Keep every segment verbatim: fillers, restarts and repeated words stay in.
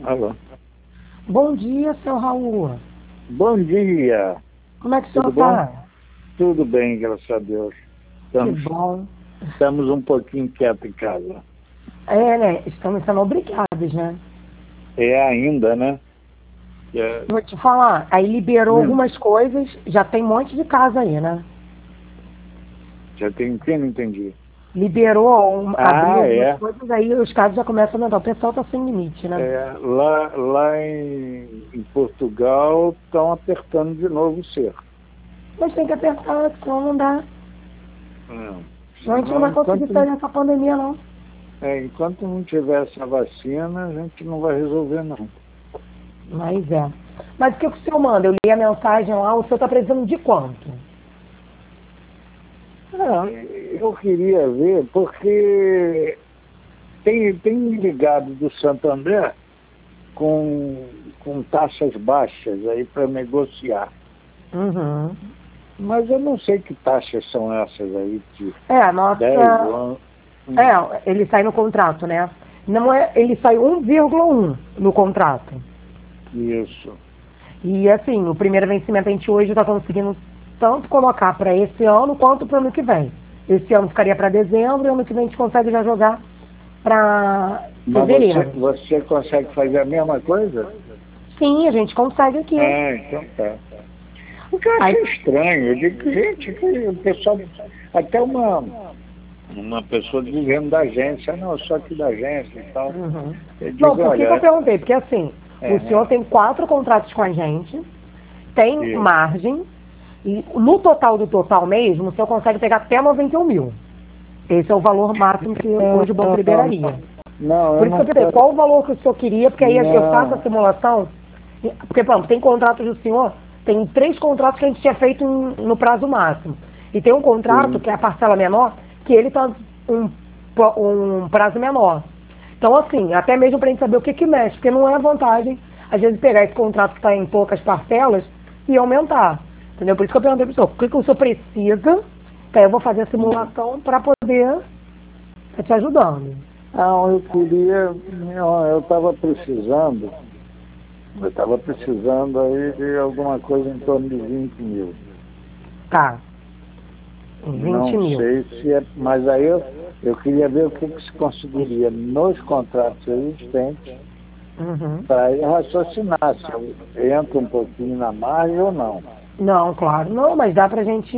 Alô. Bom dia, seu Raul. Bom dia. Como é que o Tudo senhor bom? está? Tudo bem, graças a Deus. Que Estamos, bom. estamos um pouquinho quietos em casa. É, né? Estamos sendo obrigados, né? É ainda, né? É, Vou te falar, aí liberou hum, algumas coisas, já tem um monte de casa aí, né? já tem quem não entendi. Liberou, um, abriu Ah, algumas é. coisas, aí os casos já começam a aumentar. O pessoal tá sem limite, né? É, lá lá em, em Portugal estão apertando de novo o cerco. Mas tem que apertar, senão não dá. Não. Senão a gente não Senão, vai conseguir enquanto, sair dessa pandemia, não. é, enquanto não tiver essa vacina, a gente não vai resolver, não. Mas é. Mas o que o senhor manda? Eu li a mensagem lá, o senhor tá precisando de quanto? Não, eu queria ver, porque tem, tem me ligado do Santo André com, com taxas baixas aí para negociar. Uhum. Mas eu não sei que taxas são essas aí, de É, a dez nossa. anos. Hum, É, ele sai no contrato, né? Não é, ele sai um vírgula um no contrato. isso. E assim, o primeiro vencimento a gente hoje está conseguindo tanto colocar para esse ano quanto para o ano que vem. Esse ano ficaria para dezembro e ano que vem a gente consegue já jogar para Mas você, fevereiro. você consegue fazer a mesma coisa? Sim, a gente consegue aqui. Ah, então tá. O que eu Aí, achei estranho, eu digo, gente, que o pessoal, até uma, uma pessoa dizendo da agência, não, só que da agência e tal. uhum. Eu Não, digo, por que, que eu olha, perguntei? Porque assim, o é, senhor tem quatro contratos com a gente, tem isso. margem, e no total do total mesmo, o senhor consegue pegar até noventa e um mil. Esse é o valor máximo que hoje o banco liberaria. Não, eu Por isso que eu não perguntei, quero. qual o valor que o senhor queria, porque aí eu faço a Não. simulação, porque, pronto, tem contratos do senhor, tem três contratos que a gente tinha feito em- no prazo máximo. E tem um contrato, Sim. que é a parcela menor, que ele está um, um prazo menor. Então, assim, até mesmo para a gente saber o que que mexe, porque não é vantagem, às vezes, pegar esse contrato que está em poucas parcelas e aumentar. Entendeu? Por isso que eu perguntei para o senhor, o que, que o senhor precisa, que aí eu vou fazer a simulação para poder estar te ajudando. Não, eu queria. Não, eu estava precisando. Eu estava precisando aí de alguma coisa em torno de vinte mil. Tá, vinte Não mil. sei se é. Mas aí eu, eu queria ver o que, que se conseguiria nos contratos existentes Uhum. para ir raciocinar se eu entro um pouquinho na margem ou não. Não, claro, não, mas dá pra gente.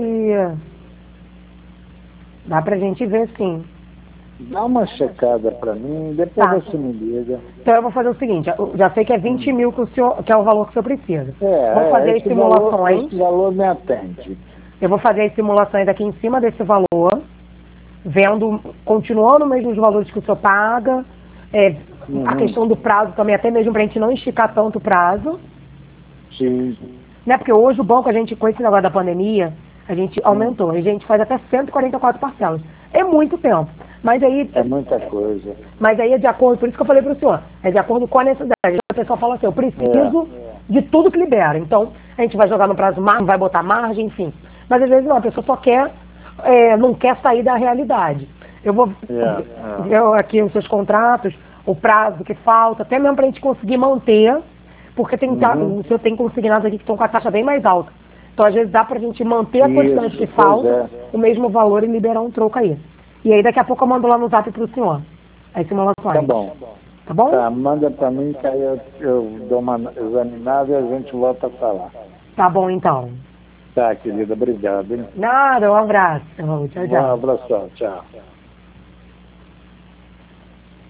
Dá pra gente ver sim. Dá uma checada para mim, depois Tá. você me liga. Então eu vou fazer o seguinte, eu já sei que é vinte Hum. mil que, o senhor, que é o valor que o senhor precisa. É, Vou é, fazer as esse valor, simulações. esse valor me atende. Eu vou fazer as simulações aqui em cima desse valor, vendo, continuando mesmo os valores que o senhor paga. É, a Uhum. questão do prazo também, até mesmo pra gente não esticar tanto o prazo. Sim. Né? Porque hoje o banco, a gente, com esse negócio da pandemia, a gente Hum. aumentou. A gente faz até cento e quarenta e quatro parcelas. É muito tempo. Mas aí, É muita coisa. mas aí é de acordo, por isso que eu falei para o senhor, é de acordo com a necessidade. A pessoa fala assim, eu É, preciso de tudo que libera. Então, a gente vai jogar no prazo máximo, vai botar margem, enfim. Mas às vezes não, a pessoa só quer, é, não quer sair da realidade. Eu vou é, é. ver aqui os seus contratos, o prazo que falta, até mesmo para a gente conseguir manter, porque tem, ta- Uhum. o senhor tem consignados aqui que estão com a taxa bem mais alta. Então, às vezes, dá para a gente manter a quantidade que Isso, pois falta, é. o mesmo valor e liberar um troco aí. E aí, daqui a pouco eu mando lá no zap para o senhor as Tá simulações. bom. Tá bom? Tá, manda para mim que aí eu, eu dou uma examinada e a gente volta a falar. Tá bom, então. Tá, querida, obrigado, hein? Nada, um abraço. Tchau, Um tchau. abração, tchau.